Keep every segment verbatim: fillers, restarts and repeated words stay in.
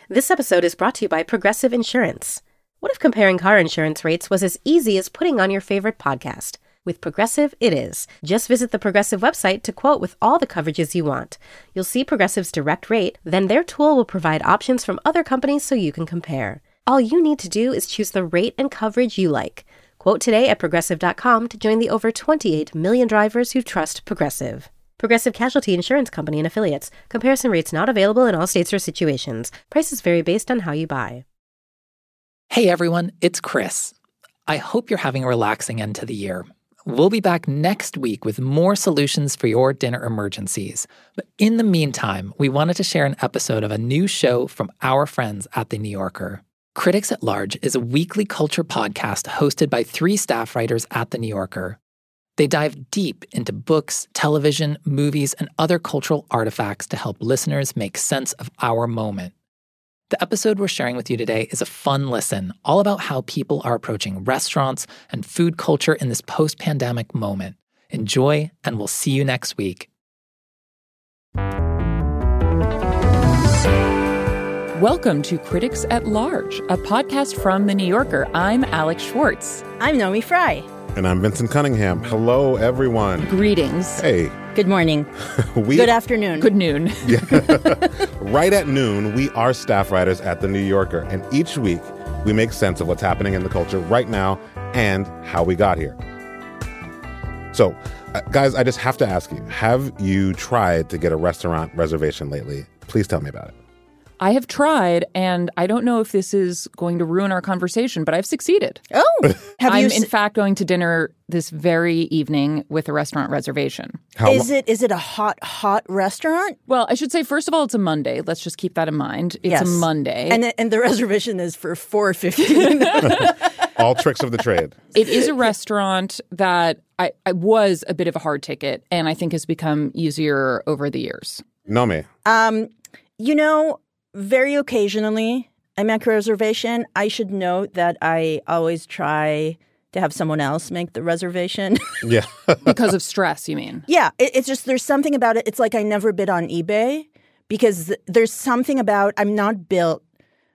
This episode is brought to you by Progressive Insurance. What if comparing car insurance rates was as easy as putting on your favorite podcast? With Progressive, it is. Just visit the Progressive website to quote with all the coverages you want. You'll see Progressive's direct rate, then their tool will provide options from other companies so you can compare. All you need to do is choose the rate and coverage you like. Quote today at Progressive dot com to join the over twenty-eight million drivers who trust Progressive. Progressive Casualty Insurance Company and Affiliates. Comparison rates not available in all states or situations. Prices vary based on how you buy. Hey everyone, it's Chris. I hope you're having a relaxing end to the year. We'll be back next week with more solutions for your dinner emergencies. But in the meantime, we wanted to share an episode of a new show from our friends at The New Yorker. Critics at Large is a weekly culture podcast hosted by three staff writers at The New Yorker. They dive deep into books, television, movies, and other cultural artifacts to help listeners make sense of our moment. The episode we're sharing with you today is a fun listen, all about how people are approaching restaurants and food culture in this post-pandemic moment. Enjoy, and we'll see you next week. Welcome to Critics at Large, a podcast from The New Yorker. I'm Alex Schwartz. I'm Naomi Fry. And I'm Vincent Cunningham. Hello, everyone. Greetings. Hey. Good morning. we, Good afternoon. Good noon. Yeah. Right at noon, we are staff writers at The New Yorker. And each week, we make sense of what's happening in the culture right now and how we got here. So, uh, guys, I just have to ask you, have you tried to get a restaurant reservation lately? Please tell me about it. I have tried, and I don't know if this is going to ruin our conversation, but I've succeeded. Oh, have I'm you? I'm in fact going to dinner this very evening with a restaurant reservation. How is it? Is it a hot, hot restaurant? Well, I should say, first of all, it's a Monday. Let's just keep that in mind. It's yes. a Monday, and and the reservation is for four fifteen. All tricks of the trade. It is a restaurant that I, I was a bit of a hard ticket, and I think has become easier over the years. No me. Um, you know. Very occasionally, I make a reservation. I should note that I always try to have someone else make the reservation. Yeah. Because of stress, you mean? Yeah. It, it's just there's something about it. It's like I never bid on eBay because there's something about I'm not built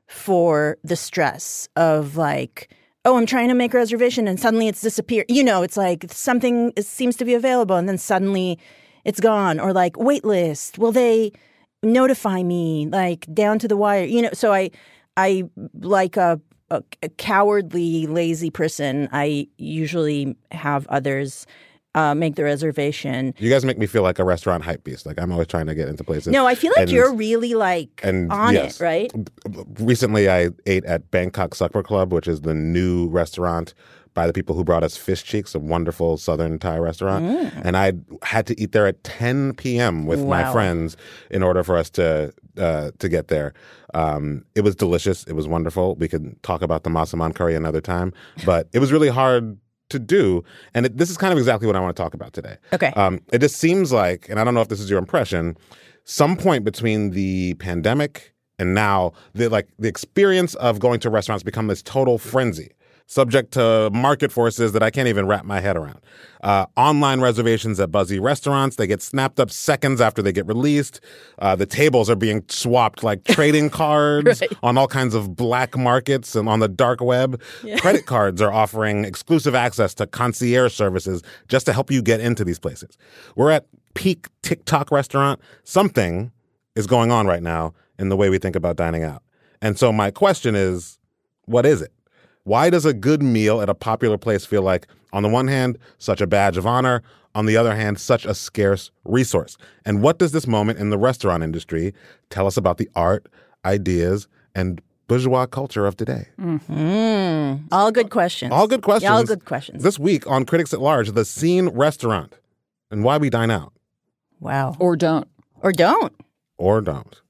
for the stress of like, oh, I'm trying to make a reservation and suddenly it's disappeared. You know, it's like something is, seems to be available and then suddenly it's gone. Or like wait list. Will they notify me like down to the wire, you know? So I, I like a, a, a cowardly, lazy person. I usually have others uh, make the reservation. You guys make me feel like a restaurant hype beast. Like I'm always trying to get into places. No, I feel like and, you're really like and, on yes. it, right? Recently, I ate at Bangkok Supper Club, which is the new restaurant by the people who brought us Fish Cheeks, a wonderful Southern Thai restaurant. Mm. And I had to eat there at ten p.m. with wow. my friends in order for us to uh, to get there. Um, it was delicious. It was wonderful. We could talk about the Masaman curry another time. But it was really hard to do. And it, this is kind of exactly what I want to talk about today. Okay. Um, it just seems like, and I don't know if this is your impression, some point between the pandemic and now, the like the experience of going to restaurants become this total frenzy, subject to market forces that I can't even wrap my head around. Uh, online reservations at buzzy restaurants, they get snapped up seconds after they get released. Uh, the tables are being swapped like trading cards right. on all kinds of black markets and on the dark web. Yeah. Credit cards are offering exclusive access to concierge services just to help you get into these places. We're at peak TikTok restaurant. Something is going on right now in the way we think about dining out. And so my question is, what is it? Why does a good meal at a popular place feel like, on the one hand, such a badge of honor, on the other hand, such a scarce resource? And what does this moment in the restaurant industry tell us about the art, ideas, and bourgeois culture of today? Mm-hmm. All good questions. All good questions. Yeah, all good questions. This week on Critics at Large, the Scene Restaurant and why we dine out. Wow. Or don't. Or don't. Or don't.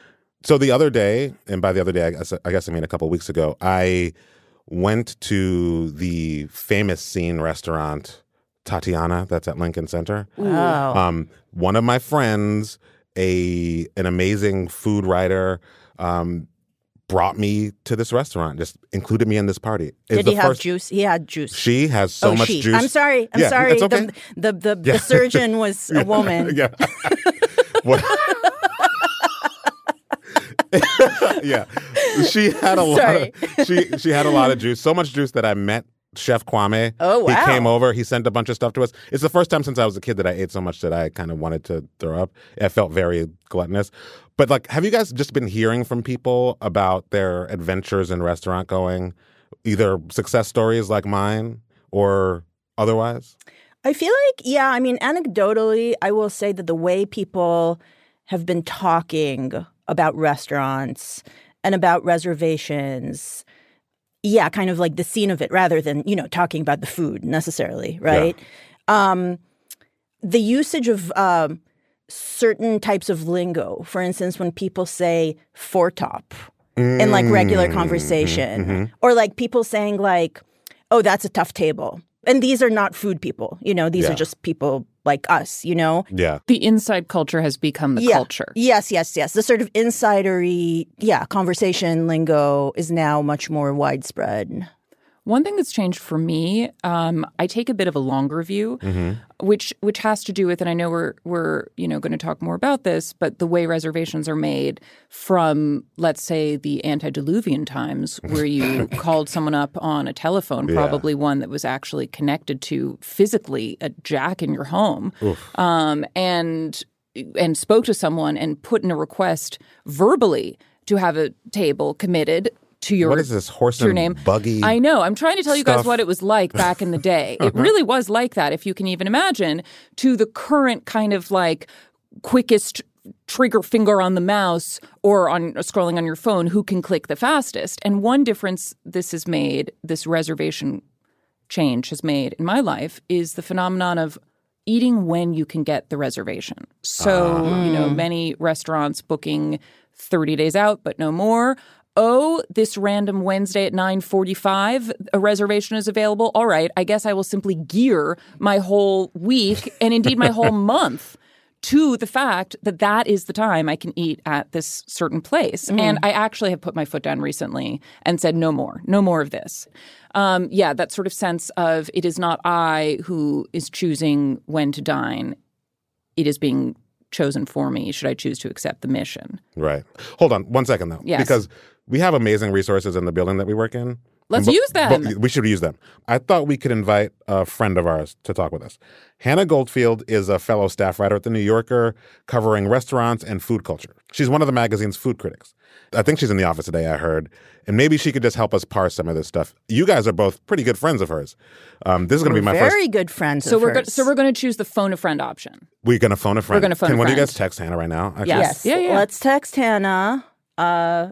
So the other day, and by the other day, I guess I, guess I mean a couple weeks ago, I went to the famous Scene restaurant, Tatiana, that's at Lincoln Center. Wow. Um, one of my friends, a an amazing food writer, um, brought me to this restaurant, just included me in this party. Did he have first... juice? He had juice. She has so oh, much she. juice. I'm sorry. I'm yeah, sorry. It's okay. The the the, yeah. the surgeon was a woman. yeah. What... Yeah, she had a lot. Sorry. Of, she she had a lot of juice. So much juice that I met Chef Kwame. Oh, wow. He came over. He sent a bunch of stuff to us. It's the first time since I was a kid that I ate so much that I kind of wanted to throw up. I felt very gluttonous. But like, have you guys just been hearing from people about their adventures in restaurant going, either success stories like mine or otherwise? I feel like, yeah, I mean, anecdotally, I will say that the way people have been talking about restaurants and about reservations, yeah, kind of like the scene of it rather than, you know, talking about the food necessarily, right? Yeah. Um, the usage of um, certain types of lingo, for instance, when people say foretop mm-hmm. in like regular conversation, mm-hmm. or like people saying like, oh, that's a tough table. And these are not food people, you know, these yeah. are just people like us, you know? Yeah. The inside culture has become the yeah. culture. Yes, yes, yes. The sort of insidery, yeah, conversation lingo is now much more widespread. One thing that's changed for me, um, I take a bit of a longer view, mm-hmm. which which has to do with, and I know we're we're you know going to talk more about this, but the way reservations are made from, let's say, the antediluvian times, where you called someone up on a telephone, probably yeah. one that was actually connected to physically a jack in your home, um, and and spoke to someone and put in a request verbally to have a table committed. To your, what is this horse and name. buggy? I know. I'm trying to tell you stuff. guys what it was like back in the day. It really was like that, if you can even imagine, to the current kind of like quickest trigger finger on the mouse or on scrolling on your phone, who can click the fastest. And one difference this has made, this reservation change has made in my life, is the phenomenon of eating when you can get the reservation. So, uh. you know, many restaurants booking thirty days out, but no more. Oh, this random Wednesday at nine forty-five, a reservation is available. All right, I guess I will simply gear my whole week and indeed my whole month to the fact that that is the time I can eat at this certain place. Mm. And I actually have put my foot down recently and said, no more, no more of this. Um, yeah, that sort of sense of it is not I who is choosing when to dine. It is being chosen for me, should I choose to accept the mission. Right. Hold on one second, though. Yes. Because we have amazing resources in the building that we work in. Let's but, use them. But we should use them. I thought we could invite a friend of ours to talk with us. Hannah Goldfield is a fellow staff writer at The New Yorker covering restaurants and food culture. She's one of the magazine's food critics. I think she's in the office today, I heard. And maybe she could just help us parse some of this stuff. You guys are both pretty good friends of hers. Um, this is going to be my very first... Very good friends so of we're hers. Go- so we're going to choose the phone a friend option. We're going to phone a friend. We're going to phone Can a one friend. of you guys text Hannah right now? Actually? Yes. Yes. Yeah, yeah. Let's text Hannah. Uh,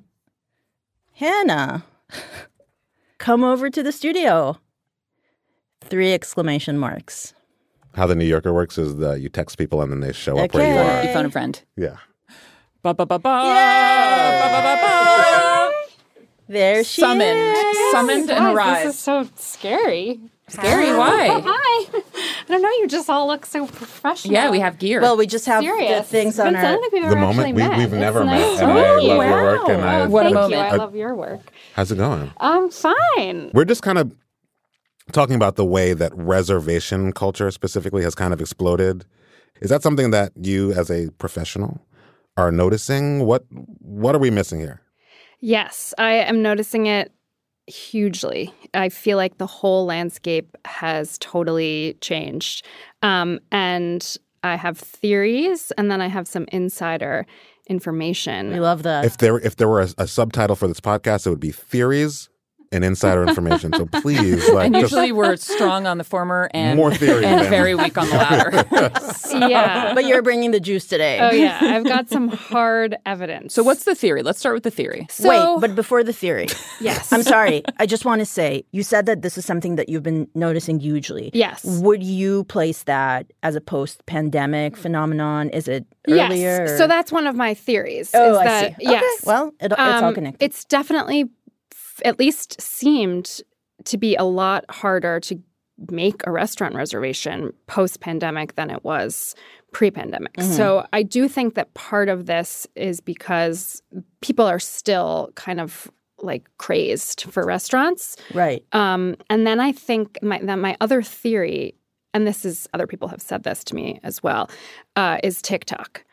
Hannah, come over to the studio. Three exclamation marks. How the New Yorker works is that you text people and then they show up where you Okay. are. You phone a friend. Yeah. Ba ba ba ba. Ba ba ba ba. There she Summoned. is. Summoned and Guys, arrived. This is so scary. Scary? Why? Hi. I don't know. You just all look so professional. Yeah, we have gear. Well, we just have Serious. the things It's on been so our... long if we've The ever moment actually we, met. we've It's never nice met, to and I meet love you. your work. And I, Oh, What a thank moment. you. I I- love your work. how's it going? I'm fine. We're just kind of talking about the way that reservation culture specifically has kind of exploded. Is that something that you, as a professional, are noticing? What What are we missing here? Yes, I am noticing it hugely. I feel like the whole landscape has totally changed. Um, and I have theories, and then I have some insider information. We love that. If there if there were a, a subtitle for this podcast, it would be theories and insider information. So please, like, and just usually we're strong on the former and, more theory and than- very weak on the latter. Yeah. But you're bringing the juice today. Oh, yeah. I've got some hard evidence. So what's the theory? Let's start with the theory. So, Wait, but before the theory. yes. I'm sorry. I just want to say, you said that this is something that you've been noticing hugely. Yes. Would you place that as a post-pandemic phenomenon? Is it earlier? Yes. or- So that's one of my theories. Oh, is I that, see. Okay. Yes. Well, it, it's all Um, connected. It's definitely, f- at least seemed to be a lot harder to make a restaurant reservation post-pandemic than it was pre-pandemic. Mm-hmm. So I do think that part of this is because people are still kind of like crazed for restaurants. Right. Um, and then I think my, that my other theory, and this is other people have said this to me as well, uh, is TikTok.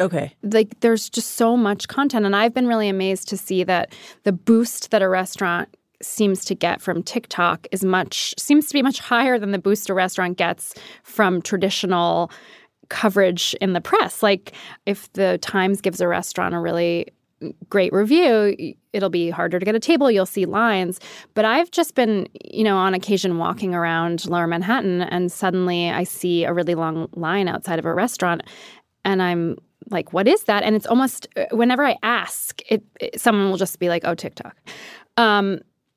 Okay. Like there's just so much content. And I've been really amazed to see that the boost that a restaurant seems to get from TikTok is much seems to be much higher than the boost a restaurant gets from traditional coverage in the press. Like if the Times gives a restaurant a really great review, it'll be harder to get a table. You'll see lines. But I've just been, you know, on occasion walking around Lower Manhattan, and suddenly I see a really long line outside of a restaurant, and I'm like, what is that? And it's almost, whenever I ask, it, it someone will just be like, oh, TikTok. Um,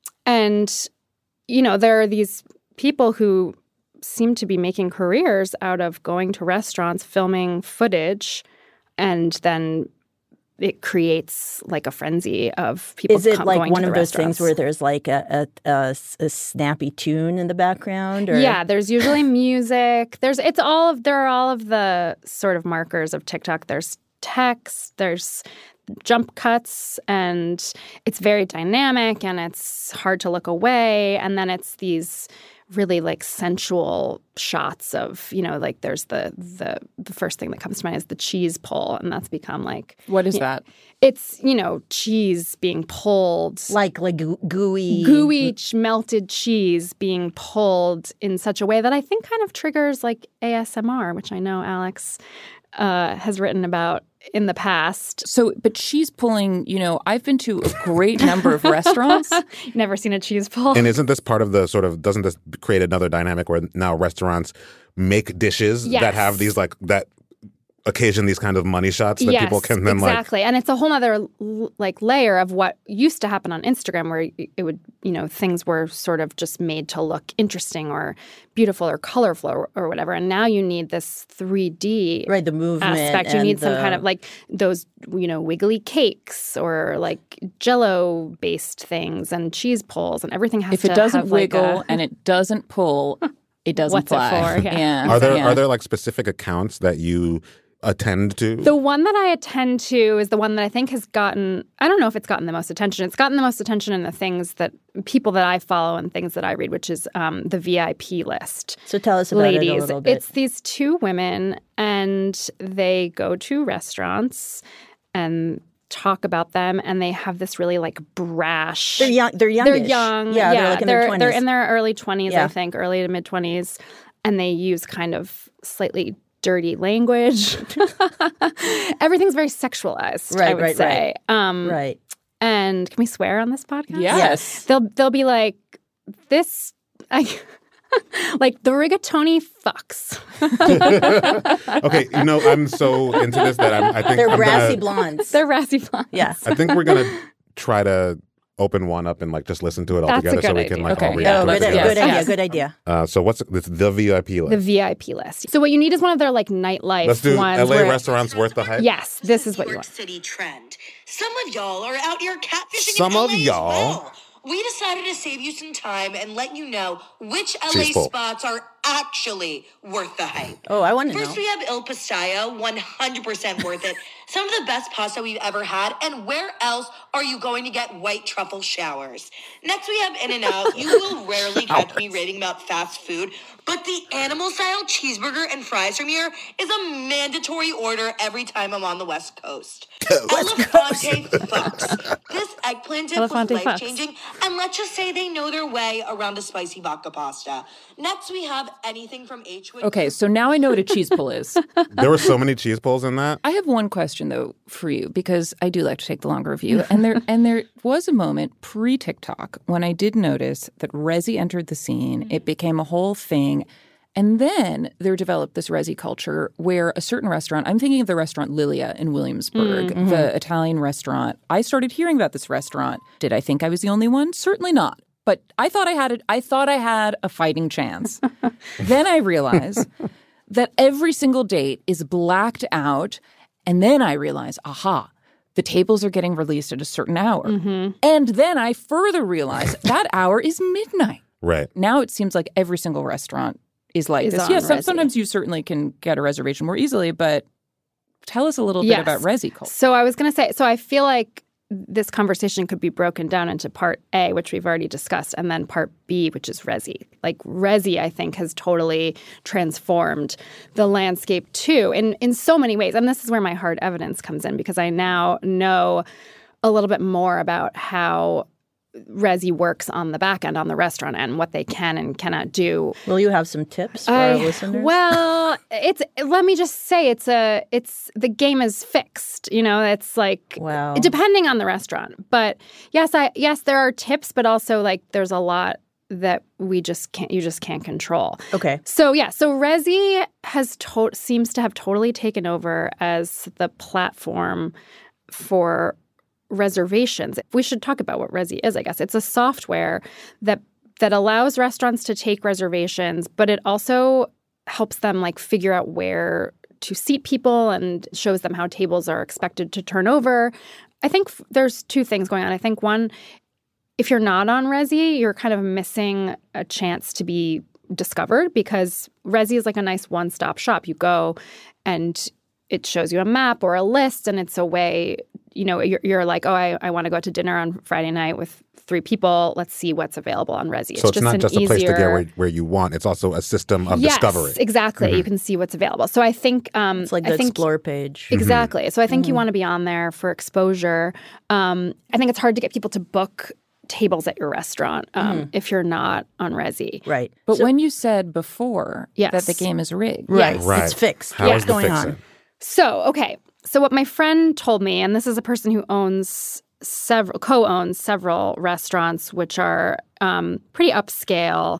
and, you know, there are these people who seem to be making careers out of going to restaurants, filming footage, and then it creates like a frenzy of people Is it com- like going one to of the those things restaurants. where there's like a, a, a, a snappy tune in the background? Or? Yeah, there's usually music. There's it's all of there are all of the sort of markers of TikTok. There's text, there's jump cuts, and it's very dynamic and it's hard to look away. And then it's these really like sensual shots of, you know, like there's the the the first thing that comes to mind is the cheese pull, and that's become like What is you know, that? It's, you know, cheese being pulled. Like like goo- gooey. Gooey ch- melted cheese being pulled in such a way that I think kind of triggers like A S M R, which I know Alex uh, has written about in the past. So, but cheese pulling, you know, I've been to a great number of restaurants. Never seen a cheese pull. And isn't this part of the sort of, doesn't this create another dynamic where now restaurants make dishes Yes. that have these like, that occasion these kind of money shots that yes, people can then like. exactly. And it's a whole other l- like layer of what used to happen on Instagram, where it would, you know, things were sort of just made to look interesting or beautiful or colorful or, or whatever. And now you need this three D Right, the movement aspect. You and need some the- kind of like those, you know, wiggly cakes or like Jell-O based things and cheese pulls, and everything has If to it doesn't have like wiggle a, and it doesn't pull, it doesn't What's it fly. for? Yeah. Are there yeah. are there like specific accounts that you attend to? The one that I attend to is the one that I think has gotten, I don't know if it's gotten the most attention. It's gotten the most attention in the things that people that I follow and things that I read, which is um, the V I P list. So tell us about Ladies, it a little bit. it's these two women, and they go to restaurants and talk about them, and they have this really like brash. They're young. They're young. They're young. Yeah, they're like in their twenties. They're in their early twenties, Yeah. I think, early to mid twenties, and they use kind of slightly dirty language. Everything's very sexualized, Right, I would right, say. Um, right. And can we swear on this podcast? Yes. They'll they'll be like, this, I, like the rigatoni fucks. Okay, you know, I'm so into this that I'm, I think They're I'm brassy gonna, blondes. They're brassy blondes. Yeah. I think we're gonna try to open one up and like just listen to it all That's a together so good we can idea. like Okay. all Yeah, react Oh, to good, it let's- good together. yes, idea. yes. Good idea. Uh, so what's this? The V I P list. The V I P list. So what you need is one of their like nightlife Let's do ones. L A where- restaurants worth the hype. Yes, this is what New you York want. City trend. Some of y'all are out here catfishing Some in of L A as y'all. well. We decided to save you some time and let you know which L A Cheese pull. spots are actually worth the hype. Oh, I want to know. First, we have Il Pastaio, one hundred percent worth it. Some of the best pasta we've ever had. And where else are you going to get white truffle showers? Next, we have In-N-Out. You will rarely catch me raving about fast food, but the animal-style cheeseburger and fries from here is a mandatory order every time I'm on the West Coast. Elefante fucks. This eggplant dip Elefante was fucks. life-changing, and let's just say they know their way around a spicy vodka pasta. Next, we have anything from H. Okay, so now I know what a cheese pull is. There were so many cheese pulls in that. I have one question though for you, because I do like to take the longer view. And there and there was a moment pre-TikTok when I did notice that Resi entered the scene. It became a whole thing. And then there developed this Resi culture where a certain restaurant, I'm thinking of the restaurant Lilia in Williamsburg, Mm-hmm. the Italian restaurant. I started hearing about this restaurant. Did I think I was the only one? Certainly not. But I thought I had a, I thought I had a fighting chance. Then I realized that every single date is blacked out. And then I realize, aha, the tables are getting released at a certain hour. Mm-hmm. And then I further realize that hour is midnight. Right. Now it seems like every single restaurant is like Is this. on Yes, some- Resi. sometimes you certainly can get a reservation more easily, but tell us a little Yes. bit about Resi culture. So I was going to say, so I feel like this conversation could be broken down into part A, which we've already discussed, and then part B, which is Resy. Like Resy, I think, has totally transformed the landscape too in, in so many ways. And this is where my hard evidence comes in, because I now know a little bit more about how Resy works on the back end, on the restaurant end, what they can and cannot do. Will you have some tips for I, our listeners? Well, it's let me just say it's a it's the game is fixed. You know, it's like wow. depending on the restaurant. But yes, I yes there are tips, but also like there's a lot that we just can't you just can't control. Okay. So yeah, so Resy has to- seems to have totally taken over as the platform for reservations. We should talk about what Resy is, I guess. It's a software that that allows restaurants to take reservations, but it also helps them like figure out where to seat people and shows them how tables are expected to turn over. I think f- there's two things going on. I think one, if you're not on Resy, you're kind of missing a chance to be discovered, because Resy is like a nice one-stop shop. You go and it shows you a map or a list, and it's a way, you know, you're, you're like, oh, I, I want to go out to dinner on Friday night with three people. Let's see what's available on Resy. So it's, it's just not an just a easier... place to get where, where you want. It's also a system of yes, discovery. Exactly. Mm-hmm. You can see what's available. So I think um, it's like I the think, Explore page. Exactly. Mm-hmm. So I think Mm-hmm. you want to be on there for exposure. Um, I think it's hard to get people to book tables at your restaurant um, Mm-hmm. if you're not on Resy. Right. But So- when you said before Yes. that the game is rigged, right. Yes. Right. It's fixed. How What's is the going fix on? it? So, okay. So what my friend told me, and this is a person who owns several, co-owns several restaurants, which are um, pretty upscale,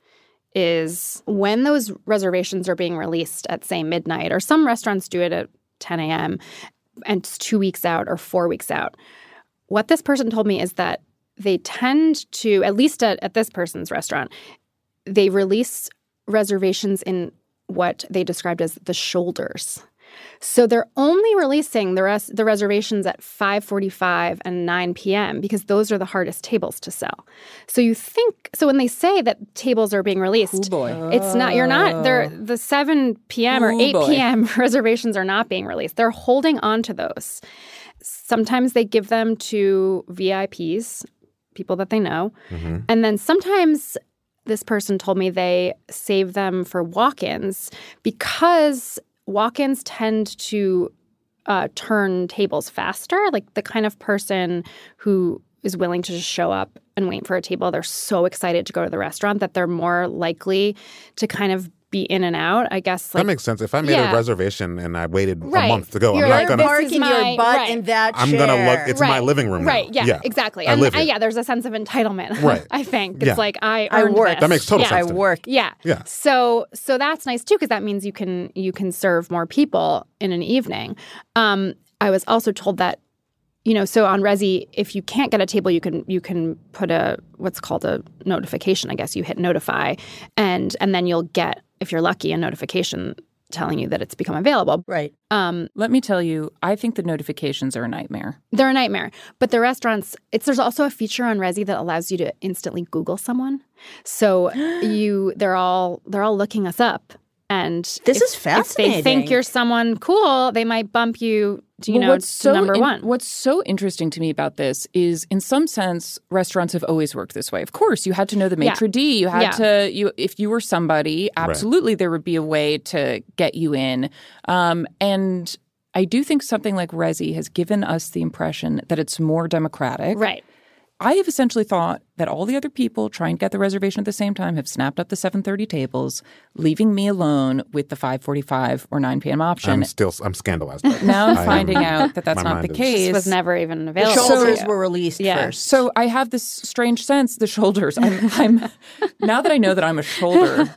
is when those reservations are being released at, say, midnight, or some restaurants do it at ten a.m., and it's two weeks out or four weeks out. What this person told me is that they tend to, at least at, at this person's restaurant, they release reservations in what they described as the shoulders. So they're only releasing the rest the reservations at five forty-five and nine p.m. because those are the hardest tables to sell. So you think so when they say that tables are being released, Ooh, boy. it's not you're not they're the seven p.m. or Ooh, eight boy. p.m. reservations are not being released. They're holding on to those. Sometimes they give them to V I Ps, people that they know. Mm-hmm. And then sometimes this person told me they save them for walk-ins because walk-ins tend to uh, turn tables faster. Like the kind of person who is willing to just show up and wait for a table, they're so excited to go to the restaurant that they're more likely to kind of be in and out. I guess like, That makes sense. If I made yeah. a reservation and I waited Right. a month to go, You're I'm not like, gonna. this is parking my- your butt right. in that I'm chair. gonna look. It's my Right. living room now. Right, yeah, exactly. I And live uh, here. yeah, there's a sense of entitlement. Right. I think. Yeah. It's like I I earned work. this. That makes total yeah. sense. I to me. work. Yeah. Yeah. So so that's nice too, because that means you can you can serve more people in an evening. Um, I was also told that, you know, so on Resy, if you can't get a table, you can you can put a what's called a notification. I guess you hit notify, and and then you'll get, if you're lucky, a notification telling you that it's become available. Right. Um, Let me tell you, I think the notifications are a nightmare. They're a nightmare. But the restaurants, it's there's also a feature on Resy that allows you to instantly Google someone. So you they're all they're all looking us up. And This if, is if they think fascinating. you're someone cool, they might bump you to, you Well, know, what's to so number in- one. What's so interesting to me about this is, in some sense, restaurants have always worked this way. Of course, you had to know the maitre d'. You had Yeah. to, you if you were somebody, absolutely, there would be a way to get you in. Um, and I do think something like Resy has given us the impression that it's more democratic. Right. I have essentially thought that all the other people trying to get the reservation at the same time have snapped up the seven thirty tables, leaving me alone with the five forty-five or nine p.m. option. I'm still. I'm scandalized. by this. Now I'm I am- finding out that that's my not the mind is- case. This was never even The available. shoulders to you. were released Yeah. first. So I have this strange sense, the shoulders. I'm, I'm now that I know that I'm a shoulder.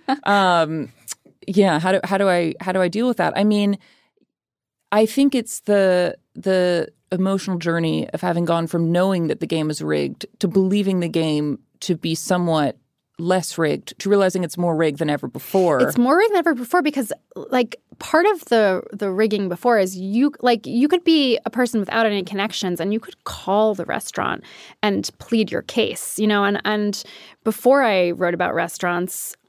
Um, yeah. How do how do I how do I deal with that? I mean, I think it's the the emotional journey of having gone from knowing that the game is rigged to believing the game to be somewhat less rigged, to realizing it's more rigged than ever before. It's more rigged than ever before because, like, part of the the rigging before is you like you could be a person without any connections and you could call the restaurant and plead your case, you know. And and before I wrote about restaurants,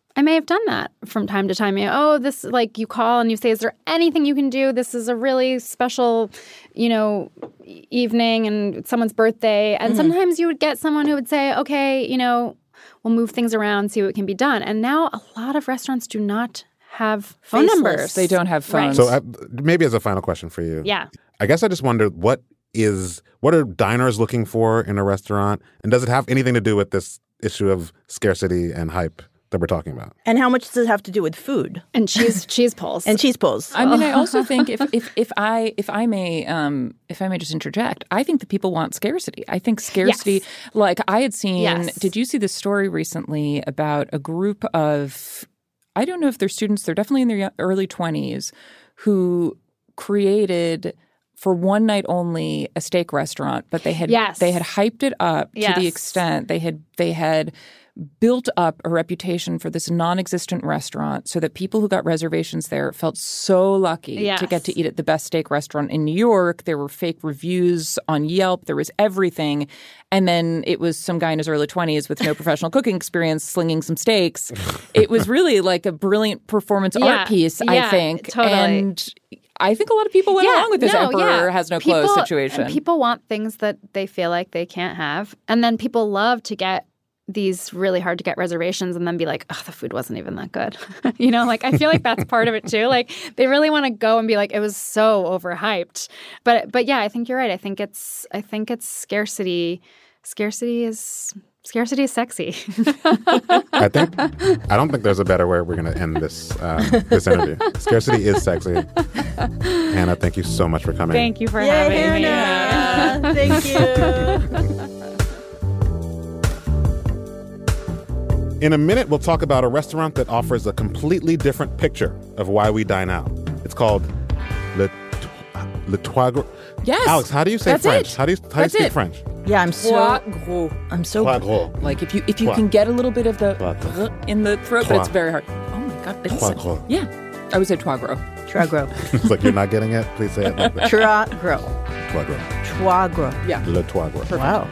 I may have done that from time to time. You know, oh, this, like, you call and you say, is there anything you can do? This is a really special, you know, e- evening and it's someone's birthday. And mm-hmm. sometimes you would get someone who would say, okay, you know, we'll move things around, see what can be done. And now a lot of restaurants do not have phone Faceless. numbers. They don't have phones. So uh, maybe as a final question for you. Yeah. I guess I just wonder what is, what are diners looking for in a restaurant? And does it have anything to do with this issue of scarcity and hype that we're talking about? And how much does it have to do with food? And cheese cheese pulls. And cheese pulls. I mean, I also think if if if I if I may um, if I may just interject, I think that people want scarcity. I think scarcity, yes. like I had seen. Yes. Did you see this story recently about a group of, I don't know if they're students, they're definitely in their early twenties, who created for one night only a steak restaurant, but they had yes. they had hyped it up yes. to the extent they had they had built up a reputation for this non-existent restaurant so that people who got reservations there felt so lucky yes. to get to eat at the best steak restaurant in New York. There were fake reviews on Yelp. There was everything. And then it was some guy in his early twenties with no professional cooking experience slinging some steaks. It was really like a brilliant performance yeah. art piece, yeah, I think. Totally. And I think a lot of people went yeah, along with this no, emperor yeah. has no people, clothes situation. And people want things that they feel like they can't have. And then people love to get these really hard to get reservations and then be like, oh, the food wasn't even that good. You know, like I feel like that's part of it too. Like they really want to go and be like, it was so overhyped. But but yeah, I think you're right. I think it's I think it's scarcity. Scarcity is scarcity is sexy. I think I don't think there's a better way we're going to end this uh, this interview. Scarcity is sexy. Hannah, thank you so much for coming. Thank you for Yay, having Hannah. me. Thank you. In a minute, we'll talk about a restaurant that offers a completely different picture of why we dine out. It's called Le, Le Trois Gros. Yes. Alex, how do you say That's French? it. How do you, how do you That's speak it. French? Yeah, I'm so Trois gros. I'm so Trois Gros. Like if you if you Trois. can get a little bit of the Trois gros. in the throat, Trois. but it's very hard. Oh my god, it's Trois Gros. yeah. I would say trois gros. Trois gros. It's like you're not getting it. Please say it like that. Trois gros. Trois Gros. Trois gros. Yeah. Le Trois Gros. Wow.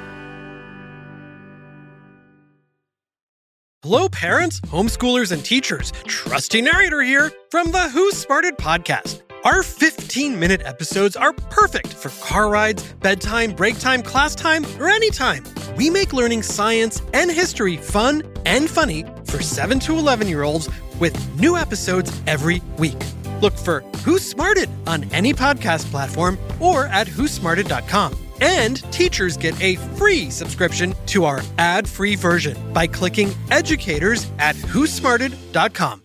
Hello, parents, homeschoolers, and teachers. Trusty narrator here from the Who Smarted podcast. Our fifteen-minute episodes are perfect for car rides, bedtime, break time, class time, or anytime. We make learning science and history fun and funny for seven to eleven-year-olds with new episodes every week. Look for Who Smarted on any podcast platform or at who smarted dot com. And teachers get a free subscription to our ad-free version by clicking educators at who smarted dot com.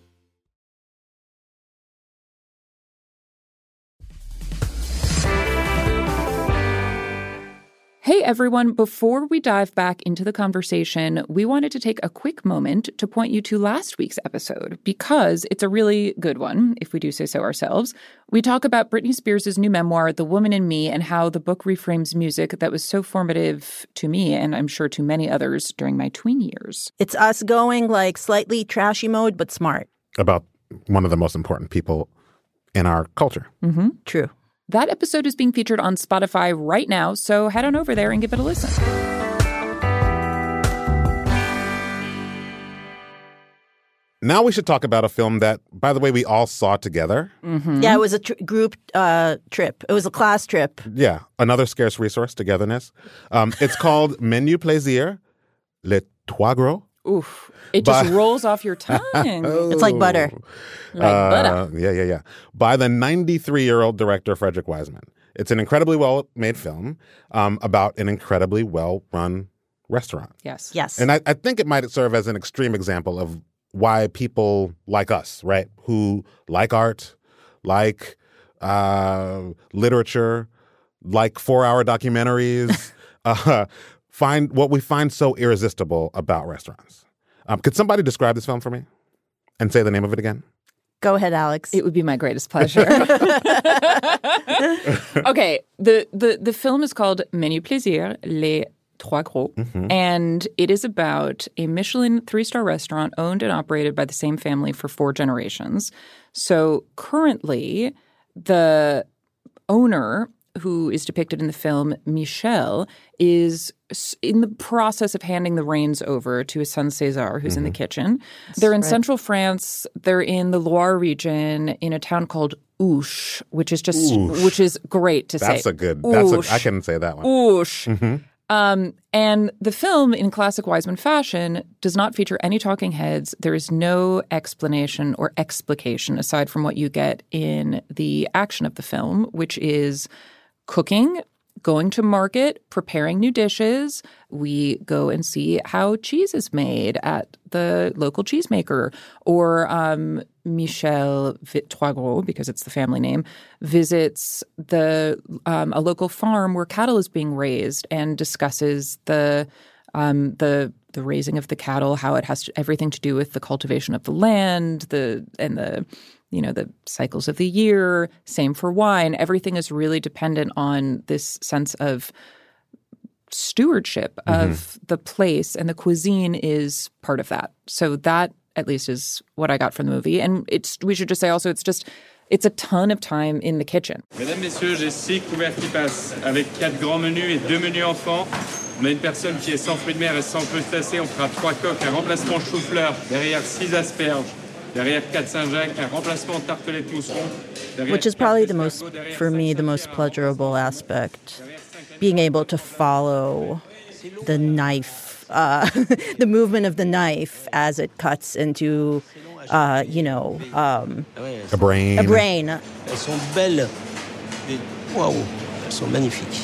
Hey everyone, before we dive back into the conversation, we wanted to take a quick moment to point you to last week's episode because it's a really good one, if we do say so ourselves. We talk about Britney Spears' new memoir, The Woman in Me, and how the book reframes music that was so formative to me and I'm sure to many others during my tween years. It's us going like slightly trashy mode, but smart. About one of the most important people in our culture. Mm-hmm. True. That episode is being featured on Spotify right now, so head on over there and give it a listen. Now we should talk about a film that, by the way, we all saw together. Mm-hmm. Yeah, it was a tr- group uh, trip. It was a class trip. Yeah, another scarce resource, togetherness. Um, it's called Menu Plaisir, Le Trois Gros. Oof. It just By- rolls off your tongue. It's like butter. Like butter. Uh, yeah, yeah, yeah. By the ninety-three-year-old director Frederick Wiseman. It's an incredibly well-made film um, about an incredibly well-run restaurant. Yes. Yes. And I, I think it might serve as an extreme example of why people like us, right, who like art, like uh, literature, like four-hour documentaries, uh, find what we find so irresistible about restaurants. Um, could somebody describe this film for me and say the name of it again? Go ahead, Alex. It would be my greatest pleasure. Okay, the, the, the film is called Menu Plaisir, Les Trois Gros, Mm-hmm. and it is about a Michelin three-star restaurant owned and operated by the same family for four generations. So currently, the owner who is depicted in the film, Michel, is in the process of handing the reins over to his son César, who's mm-hmm. in the kitchen. They're in right. central France. They're in the Loire region in a town called Ouche, which is just Ouche. which is great to that's say. That's a good. That's a, I can say that one. Ouche. Mm-hmm. Um, and the film, in classic Wiseman fashion, does not feature any talking heads. There is no explanation or explication aside from what you get in the action of the film, which is cooking, going to market, preparing new dishes. We go and see how cheese is made at the local cheesemaker. Or um, Michel Troisgros, because it's the family name, visits the um, a local farm where cattle is being raised and discusses the um, the the raising of the cattle, how it has to, everything to do with the cultivation of the land, the and the you know, the cycles of the year, same for wine. Everything is really dependent on this sense of stewardship mm-hmm. of the place, and the cuisine is part of that. So that, at least, is what I got from the movie. And it's we should just say also, it's just, it's a ton of time in the kitchen. Mesdames, messieurs, j'ai six couverts qui passent avec quatre grands menus et deux menus enfants. On a une personne qui est sans fruits de mer et sans crustacés. On fera trois coques, un remplacement chou-fleur, derrière six asperges. Which is probably the most, for me, the most pleasurable aspect. Being able to follow the knife, uh, the movement of the knife as it cuts into, uh, you know, um, a brain. A brain. Elles sont belles. Waouh, elles sont magnifiques.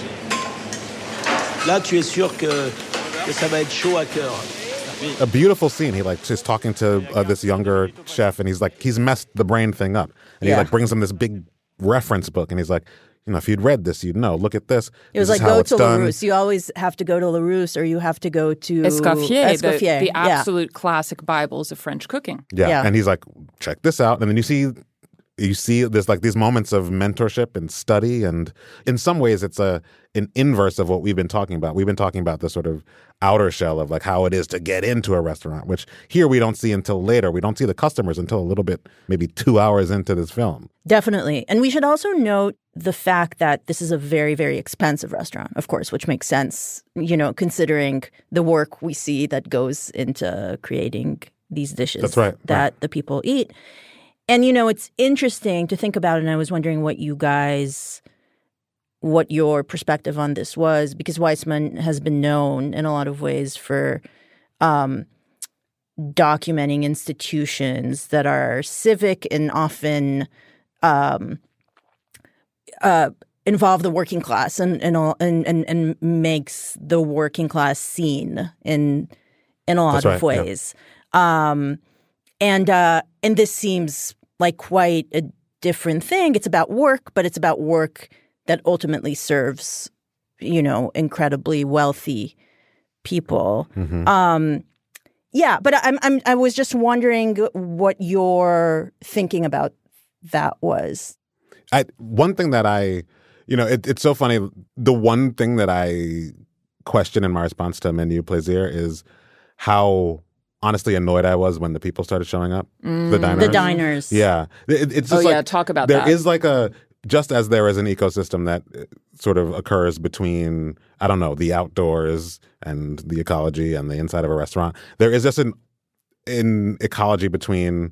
Là, tu es sûr que, que ça va être chaud à cœur. A beautiful scene. He like just talking to uh, this younger chef, and he's like, he's messed the brain thing up, and yeah. he like brings him this big reference book, and he's like, you know, if you'd read this, you'd know. Look at this. It was this like, go to Larousse. You always have to go to Larousse, or you have to go to Escoffier, Escoffier. the, the absolute yeah. classic Bibles of French cooking. Yeah. yeah, and he's like, check this out, and then you see. You see there's like these moments of mentorship and study, and in some ways it's a an inverse of what we've been talking about. We've been talking about the sort of outer shell of like how it is to get into a restaurant, which here we don't see until later. We don't see the customers until a little bit, maybe two hours into this film. Definitely. And we should also note the fact that this is a very, very expensive restaurant, of course, which makes sense, you know, considering the work we see that goes into creating these dishes That's right, that right. the people eat. And, you know, it's interesting to think about, and I was wondering what you guys, what your perspective on this was, because Weissman has been known in a lot of ways for um, documenting institutions that are civic and often um, uh, involve the working class and and, all, and and and makes the working class seen in in a lot That's of right, ways. Yeah. Um, and uh, and this seems like quite a different thing. It's about work, but it's about work that ultimately serves, you know, incredibly wealthy people. Mm-hmm. Um, yeah, but I'm I'm I was just wondering what your thinking about that was. I one thing that I, you know, it, it's so funny. The one thing that I question in my response to Menu Plaisir is how honestly annoyed I was when the people started showing up. Mm. The diners. The diners. Yeah. It, it's just oh, like, yeah, talk about there that. There is like a, just as there is an ecosystem that sort of occurs between, I don't know, the outdoors and the ecology and the inside of a restaurant, there is just an, an ecology between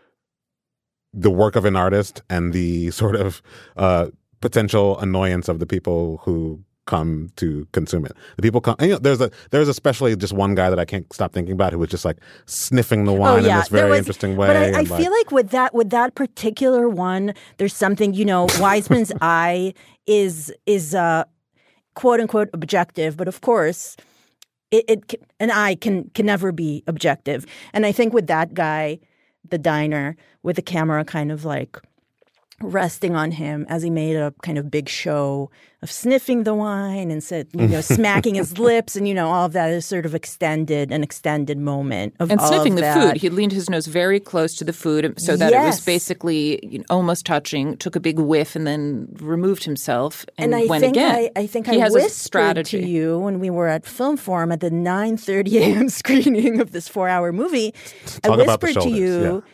the work of an artist and the sort of uh, potential annoyance of the people who come to consume it. The people come. And, you know, there's a there's especially just one guy that I can't stop thinking about who was just like sniffing the wine oh, yeah. in this very was, interesting way. But I, I and, feel like, like with that with that particular one, there's something, you know, Weissman's eye is is uh, quote unquote objective, but of course, it, it an eye can can never be objective. And I think with that guy, the diner, with the camera kind of like resting on him as he made a kind of big show of sniffing the wine and said, you know, smacking his lips, and you know, all of that is sort of extended, an extended moment of and all sniffing of the that. food. He leaned his nose very close to the food so that yes. it was basically you know, almost touching. Took a big whiff and then removed himself and, and I went think again. I, I think he I has whispered a strategy. to you when we were at Film Forum at the nine thirty a.m. screening of this four-hour movie. Talk I about the whispered to shoulders, you, yeah.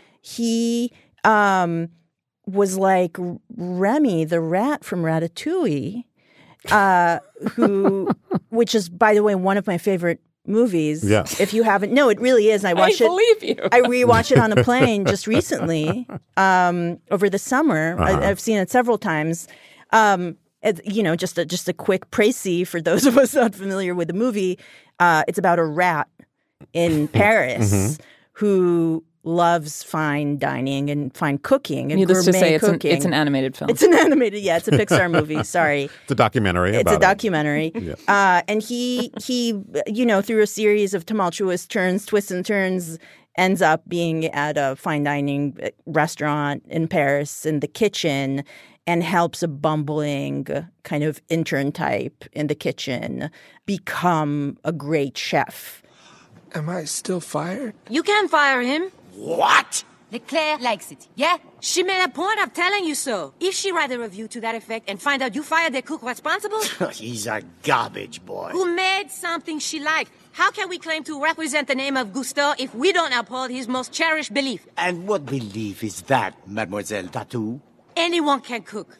he um, was like Remy, the rat from Ratatouille. uh, who, which is, by the way, one of my favorite movies. Yeah. If you haven't, no, it really is. I watched I it. believe you. I rewatched it on a plane just recently, um, over the summer. Uh-huh. I, I've seen it several times. Um, it, you know, just a, just a quick précis for those of us not familiar with the movie. Uh, it's about a rat in Paris mm-hmm. who loves fine dining and fine cooking and Needless gourmet to say, it's an, cooking. it's an animated film. It's an animated, yeah, it's a Pixar movie. Sorry, It's a documentary. it's about a documentary. Yeah. Uh, and he he, you know, through a series of tumultuous turns, twists and turns, ends up being at a fine dining restaurant in Paris in the kitchen, and helps a bumbling kind of intern type in the kitchen become a great chef. Am I still fired? You can fire him. What? Leclerc likes it, yeah? She made a point of telling you so. If she write a review to that effect and find out you fired the cook responsible, He's a garbage boy. who made something she liked, how can we claim to represent the name of Gusteau if we don't uphold his most cherished belief? And what belief is that, Mademoiselle Tattoo? Anyone can cook.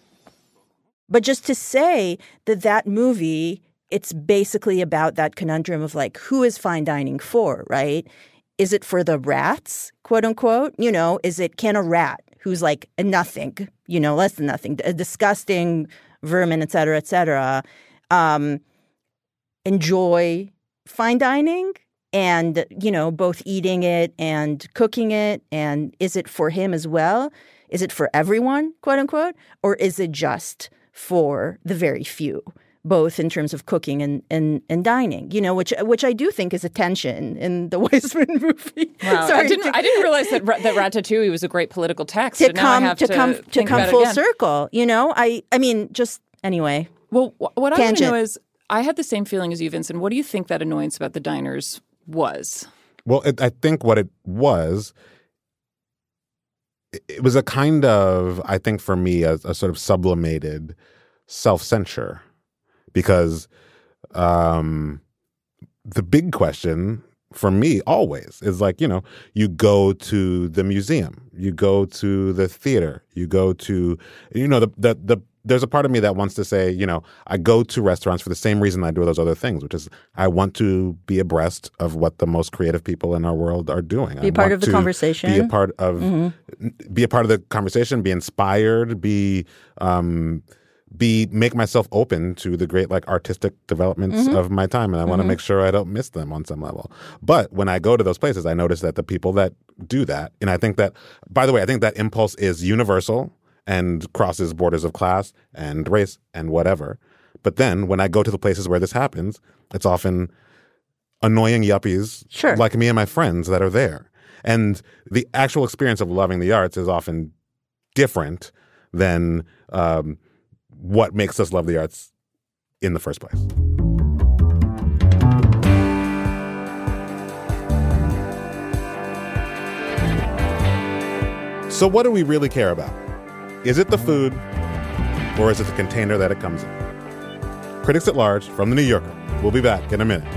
But just to say that that movie, it's basically about that conundrum of like, who is fine dining for, right? Is it for the rats, quote unquote? You know, is it, can a rat who's like a nothing, you know, less than nothing, a disgusting vermin, et cetera, et cetera, um, enjoy fine dining and, you know, both eating it and cooking it? And is it for him as well? Is it for everyone, quote unquote? Or is it just for the very few? Both in terms of cooking and, and, and dining, you know, which which I do think is a tension in the Weissman movie. Wow. Sorry, I didn't. to, I didn't realize that that Ratatouille was a great political text. to so now I come have to to come to think come about it full again. circle. You know, I I mean, just anyway. Well, wh- what I want to Tangent. know is, I had the same feeling as you, Vincent. What do you think that annoyance about the diners was? Well, it, I think what it was, it, it was a kind of, I think for me, a, a sort of sublimated self-censure. Because um, the big question for me always is like, you know, you go to the museum, you go to the theater, you go to, you know, the, the, the there's a part of me that wants to say, you know, I go to restaurants for the same reason I do those other things, which is I want to be abreast of what the most creative people in our world are doing. Be I part want of the to conversation. Be a part of, mm-hmm. be a part of the conversation, be inspired, be, um, be make myself open to the great like artistic developments mm-hmm. of my time, and I want to mm-hmm. make sure I don't miss them on some level. But when I go to those places, I notice that the people that do that, and I think that, by the way, I think that impulse is universal and crosses borders of class and race and whatever. But then when I go to the places where this happens, it's often annoying yuppies sure. like me and my friends that are there. And the actual experience of loving the arts is often different than um, what makes us love the arts in the first place. So what do we really care about? Is it the food, or is it the container that it comes in? Critics at Large from The New Yorker. We'll be back in a minute.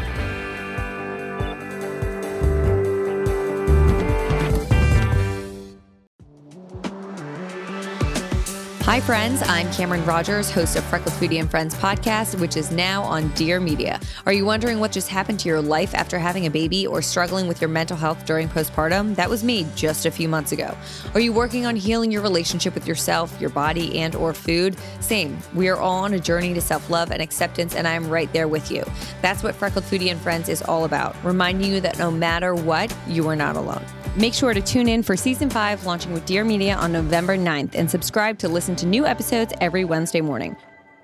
Hi, friends. I'm Cameron Rogers, host of Freckled Foodie and Friends podcast, which is now on Dear Media. Are you wondering what just happened to your life after having a baby or struggling with your mental health during postpartum? That was me just a few months ago. Are you working on healing your relationship with yourself, your body, and or food? Same. We are all on a journey to self-love and acceptance, and I'm right there with you. That's what Freckled Foodie and Friends is all about, reminding you that no matter what, you are not alone. Make sure to tune in for Season five, launching with Dear Media on November ninth, and subscribe to listen to new episodes every Wednesday morning.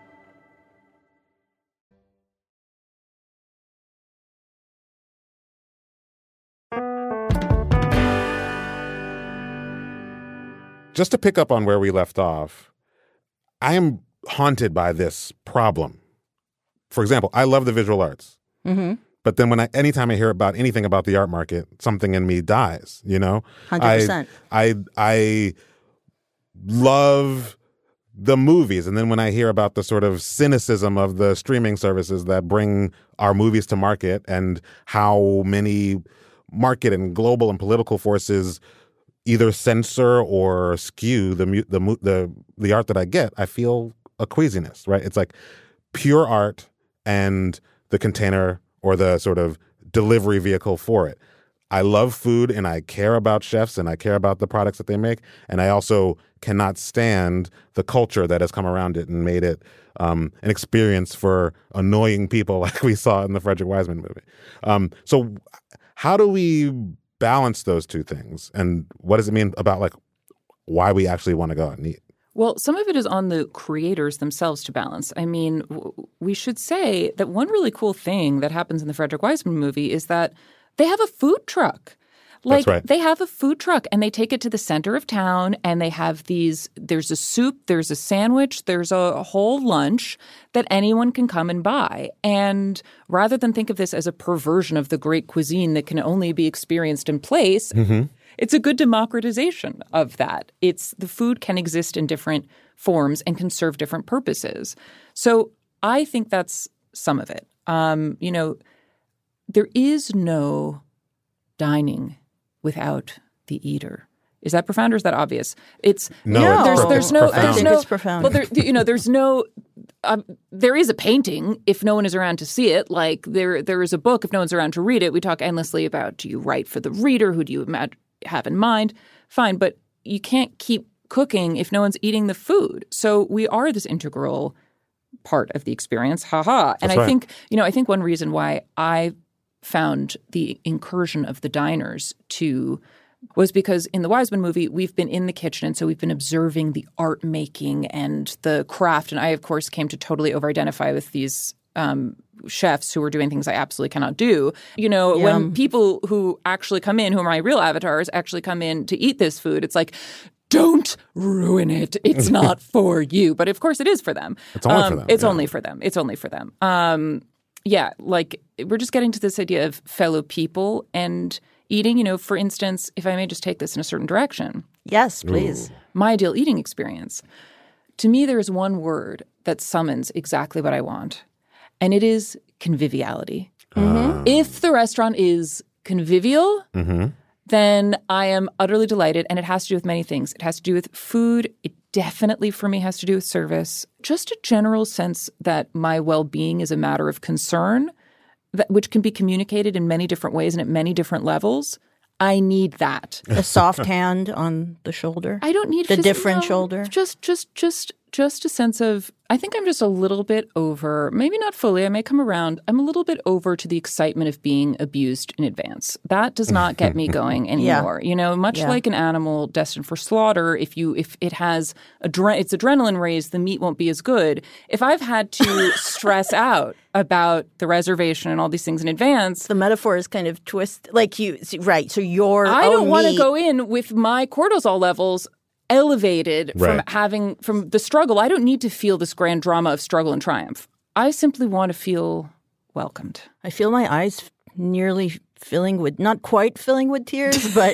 Just to pick up on where we left off, I am haunted by this problem. For example, I love the visual arts. Mm-hmm. But then when I, anytime I hear about anything about the art market, something in me dies, you know? one hundred percent. I, I, I love the movies. And then when I hear about the sort of cynicism of the streaming services that bring our movies to market and how many market and global and political forces either censor or skew the, the, the, the art that I get, I feel a queasiness, right? It's like, pure art and the container or the sort of delivery vehicle for it. I love food and I care about chefs and I care about the products that they make. And I also cannot stand the culture that has come around it and made it um, an experience for annoying people like we saw in the Frederick Wiseman movie. Um, so how do we balance those two things? And what does it mean about like why we actually want to go out and eat? Well, some of it is on the creators themselves to balance. I mean, w- we should say that one really cool thing that happens in the Frederick Wiseman movie is that they have a food truck. Like, That's right. They have a food truck and they take it to the center of town and they have these, there's a soup, there's a sandwich, there's a whole lunch that anyone can come and buy. And rather than think of this as a perversion of the great cuisine that can only be experienced in place, mm-hmm. it's a good democratization of that. It's the food can exist in different forms and can serve different purposes. So I think that's some of it. Um, you know, there is no dining without the eater. Is that profound or is that obvious? It's no. no there's it's there's no profound. there's I think no it's profound. Well, there, you know, there's no. Um, there is a painting if no one is around to see it. Like there there is a book if no one's around to read it. We talk endlessly about do you write for the reader? Who do you imagine, have in mind? Fine, but you can't keep cooking if no one's eating the food. So we are this integral part of the experience. Ha ha. And That's I right. think you know I think one reason why I found the incursion of the diners to was because in the Wiseman movie, we've been in the kitchen, and so we've been observing the art making and the craft. And I, of course, came to totally over-identify with these um, chefs who were doing things I absolutely cannot do. You know, Yum. when people who actually come in, who are my real avatars, actually come in to eat this food, it's like, don't ruin it. It's not for you. But of course, it is for them. It's only um, for them. It's yeah. only for them. It's only for them. Um, yeah, like we're just getting to this idea of fellow people and eating. You know, for instance, if I may just take this in a certain direction. Yes, please. Ooh. My ideal eating experience. To me, there is one word that summons exactly what I want, and it is conviviality. Mm-hmm. If the restaurant is convivial, Mm-hmm. then I am utterly delighted, and it has to do with many things. It has to do with food. It definitely, for me, has to do with service. Just a general sense that my well-being is a matter of concern, that, which can be communicated in many different ways and at many different levels. I need that. A soft hand on the shoulder. I don't need the phys- different no, shoulder. Just, just, just, just a sense of. I think I'm just a little bit over. Maybe not fully. I may come around. I'm a little bit over to the excitement of being abused in advance. That does not get me going anymore. Yeah. You know, much Yeah. like an animal destined for slaughter. If you, if it has adre- its adrenaline raised, the meat won't be as good. If I've had to stress out about the reservation and all these things in advance, the metaphor is kind of twist. Like you, right? So your I own don't want to meat- go in with my cortisol levels elevated from Right. having from the struggle. I don't need to feel this grand drama of struggle and triumph. I simply want to feel welcomed. I feel my eyes nearly filling with, not quite filling with tears, but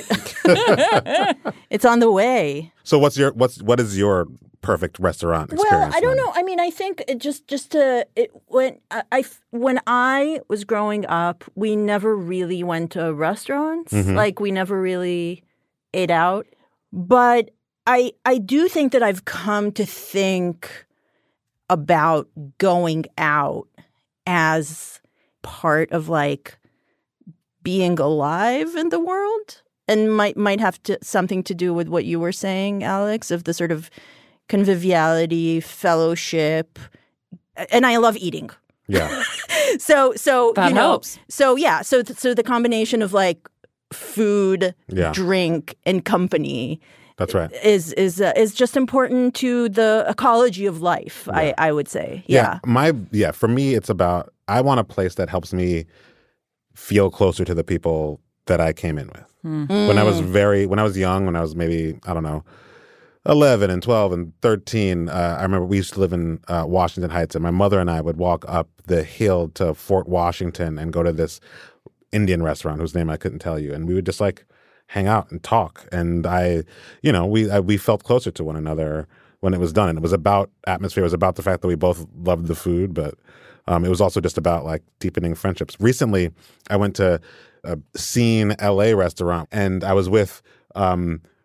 it's on the way. So what's your what's what is your perfect restaurant experience? Well, I don't then? know. I mean, I think it just just to it, when I, I when I was growing up, we never really went to restaurants. Mhm. Like we never really ate out. But I I do think that I've come to think about going out as part of like being alive in the world, and might might have to something to do with what you were saying, Alex, of the sort of conviviality, fellowship, and I love eating. Yeah. so so That you know, helps. so yeah, so th- so the combination of like food, Yeah. drink, and company That's right. is is uh, is just important to the ecology of life. I I would say, yeah. My yeah, for me it's about I want a place that helps me feel closer to the people that I came in with. Mm. When I was very when I was young, when I was maybe, I don't know, eleven and twelve and thirteen, uh, I remember we used to live in uh, Washington Heights, and my mother and I would walk up the hill to Fort Washington and go to this Indian restaurant whose name I couldn't tell you, and we would just like hang out and talk. And I, you know, we I, we felt closer to one another when it was done. And it was about atmosphere. It was about the fact that we both loved the food, but um, it was also just about like deepening friendships. Recently, I went to a Scene L A restaurant, and I was with um,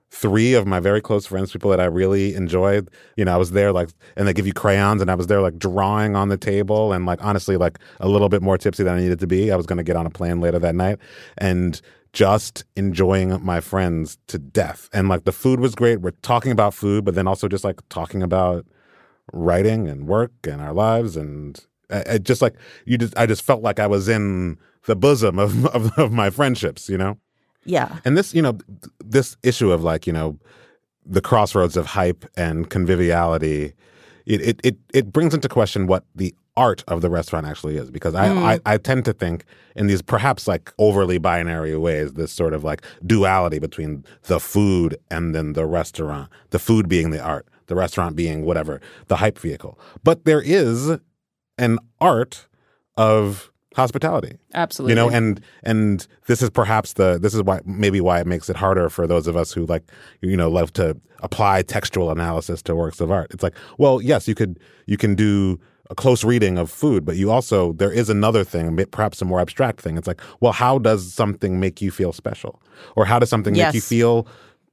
three of my very close friends, people that I really enjoyed. You know, I was there like, and they give you crayons, and I was there like drawing on the table, and like honestly, like a little bit more tipsy than I needed to be. I was going to get on a plane later that night, and just enjoying my friends to death. And like the food was great. We're talking about food, but then also just like talking about writing and work and our lives, and I, I just like you just I just felt like I was in the bosom of, of of my friendships, you know. Yeah. And this, you know, this issue of like, you know, the crossroads of hype and conviviality, it it it, it brings into question what the art of the restaurant actually is, because I, Mm. I I tend to think in these perhaps like overly binary ways, this sort of like duality between the food and then the restaurant, the food being the art, the restaurant being whatever, the hype vehicle. But there is an art of hospitality. Absolutely. You know, and and this is perhaps the this is why maybe why it makes it harder for those of us who like, you know, love to apply textual analysis to works of art. It's like, well, yes, you could you can do a close reading of food, but you also, there is another thing, perhaps a more abstract thing. It's like, well, how does something make you feel special? Or how does something Yes. make you feel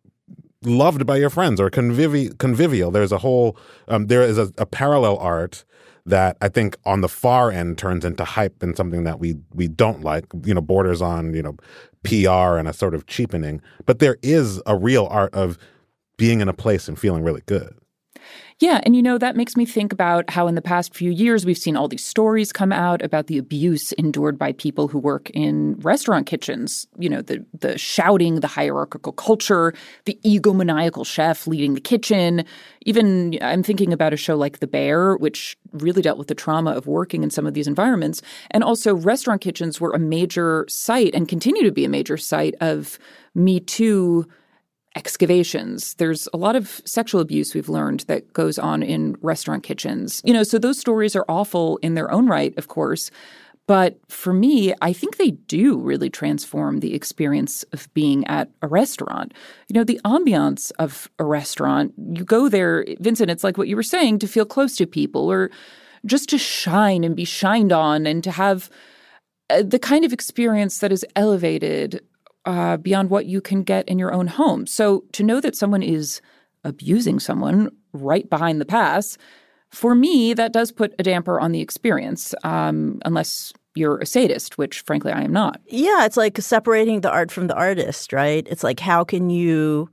loved by your friends or convivi- convivial? There's a whole, um, there is a, a parallel art that I think on the far end turns into hype and something that we we don't like, you know, borders on, you know, P R and a sort of cheapening. But there is a real art of being in a place and feeling really good. Yeah, and you know, that makes me think about how in the past few years we've seen all these stories come out about the abuse endured by people who work in restaurant kitchens. You know, the the shouting, the hierarchical culture, the egomaniacal chef leading the kitchen. Even I'm thinking about a show like The Bear, which really dealt with the trauma of working in some of these environments. And also restaurant kitchens were a major site and continue to be a major site of Me Too excavations. There's a lot of sexual abuse we've learned that goes on in restaurant kitchens. You know, so those stories are awful in their own right, of course. But for me, I think they do really transform the experience of being at a restaurant. You know, the ambiance of a restaurant, you go there, Vincent, it's like what you were saying, to feel close to people or just to shine and be shined on and to have uh, the kind of experience that is elevated Uh, beyond what you can get in your own home. So to know that someone is abusing someone right behind the pass, for me, that does put a damper on the experience, um, unless you're a sadist, which frankly I am not. Yeah, it's like separating the art from the artist, right? It's like, how can you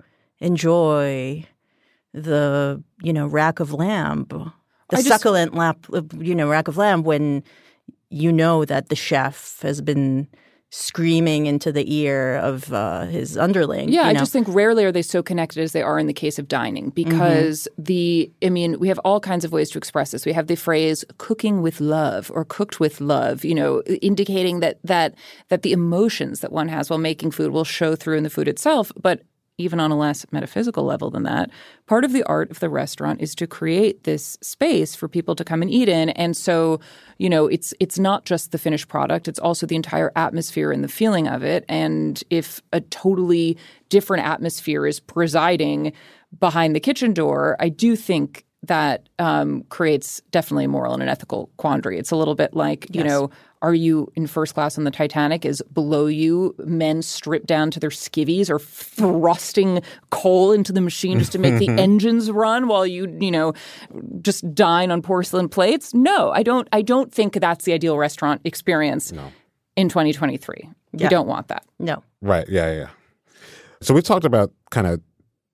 enjoy the, you know, rack of lamb, the I just- succulent lap, you know, rack of lamb when you know that the chef has been screaming into the ear of uh, his underling. Yeah, you I know? just think rarely are they so connected as they are in the case of dining because Mm-hmm. the, I mean, we have all kinds of ways to express this. We have the phrase cooking with love or cooked with love, you know, indicating that that that the emotions that one has while making food will show through in the food itself. But even on a less metaphysical level than that, part of the art of the restaurant is to create this space for people to come and eat in. And so, you know, it's it's not just the finished product, it's also the entire atmosphere and the feeling of it. And if a totally different atmosphere is presiding behind the kitchen door, I do think that um, creates definitely a moral and an ethical quandary. It's a little bit like, you Yes. know, are you in first class on the Titanic? Is below you men stripped down to their skivvies or thrusting coal into the machine just to make the engines run while you, you know, just dine on porcelain plates? No, I don't. I don't think that's the ideal restaurant experience No. in twenty twenty-three. Yeah. You don't want that. No. Right. Yeah, yeah, yeah. So we talked about kind of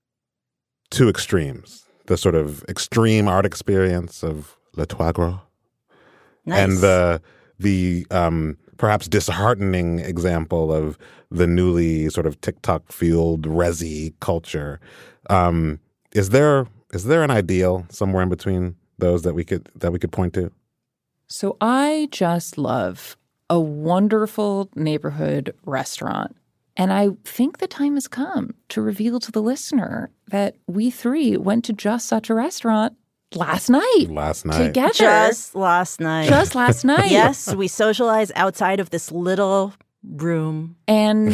two extremes. The sort of extreme art experience of Le Trois Gros Nice. and the the um, perhaps disheartening example of the newly sort of TikTok fueled resi culture. Um, is there is there an ideal somewhere in between those that we could that we could point to? So I just love a wonderful neighborhood restaurant. And I think the time has come to reveal to the listener that we three went to just such a restaurant last night. Last night. Together. Just last night. Just last night. Yes, we socialized outside of this little room. And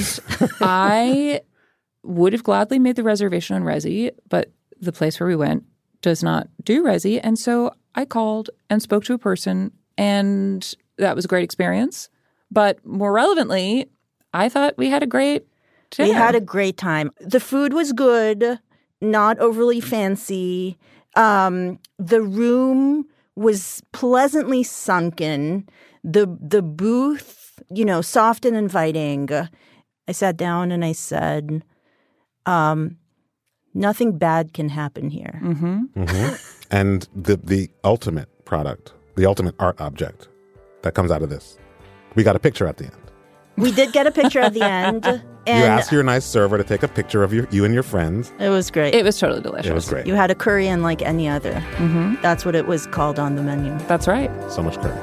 I would have gladly made the reservation on Resi, but the place where we went does not do Resi. And so I called and spoke to a person, and that was a great experience. But more relevantly, I thought we had a great We had a great time. The food was good, not overly fancy. Um, the room was pleasantly sunken. The the booth, you know, soft and inviting. I sat down and I said, um, nothing bad can happen here. Mm-hmm. Mm-hmm. And the the ultimate product, the ultimate art object that comes out of this. We got a picture at the end. We did get a picture at the end. And you asked your nice server to take a picture of your, you and your friends. It was great. It was totally delicious. It was great. You had a curry unlike any other. Mm-hmm. That's what it was called on the menu. That's right. So much curry.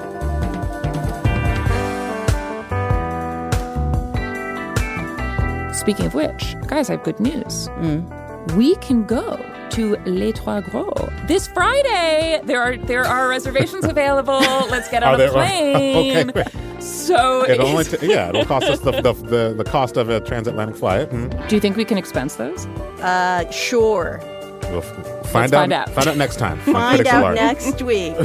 Speaking of which, guys, I have good news. Mm. We can go to Les Trois Gros this Friday. There are there are reservations available. Let's get on Are a there- plane. Okay. So It only t- yeah, it'll cost us the, the the the cost of a transatlantic flight. Mm. Do you think we can expense those? Uh, sure. We'll f- find Let's out, find out. Find out next time. on Find Critics out Alert. next week.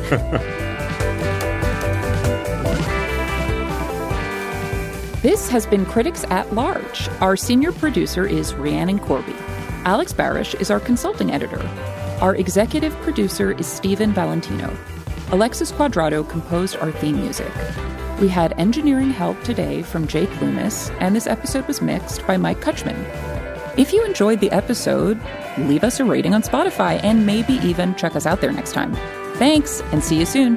This has been Critics at Large. Our senior producer is Rhiannon Corby. Alex Barish is our consulting editor. Our executive producer is Stephen Valentino. Alexis Quadrado composed our theme music. We had engineering help today from Jake Loomis, and this episode was mixed by Mike Kutchman. If you enjoyed the episode, leave us a rating on Spotify and maybe even check us out there next time. Thanks, and see you soon.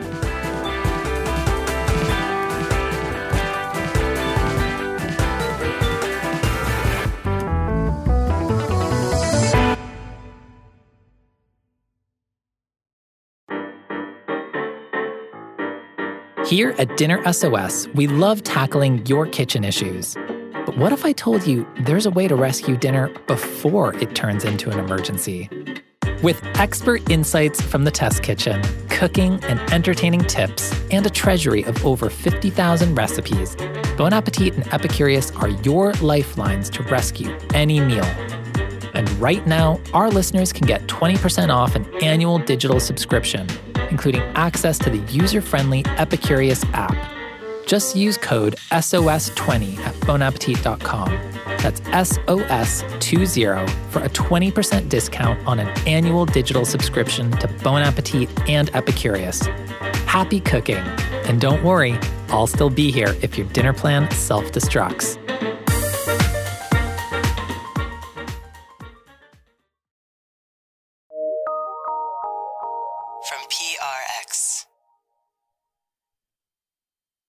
Here at Dinner S O S, we love tackling your kitchen issues. But what if I told you there's a way to rescue dinner before it turns into an emergency? With expert insights from the test kitchen, cooking and entertaining tips, and a treasury of over fifty thousand recipes, Bon Appetit and Epicurious are your lifelines to rescue any meal. And right now, our listeners can get twenty percent off an annual digital subscription, including access to the user-friendly Epicurious app. Just use code S O S twenty at bon appetit dot com. That's S O S twenty for a twenty percent discount on an annual digital subscription to Bon Appetit and Epicurious. Happy cooking. And don't worry, I'll still be here if your dinner plan self-destructs. From P R X.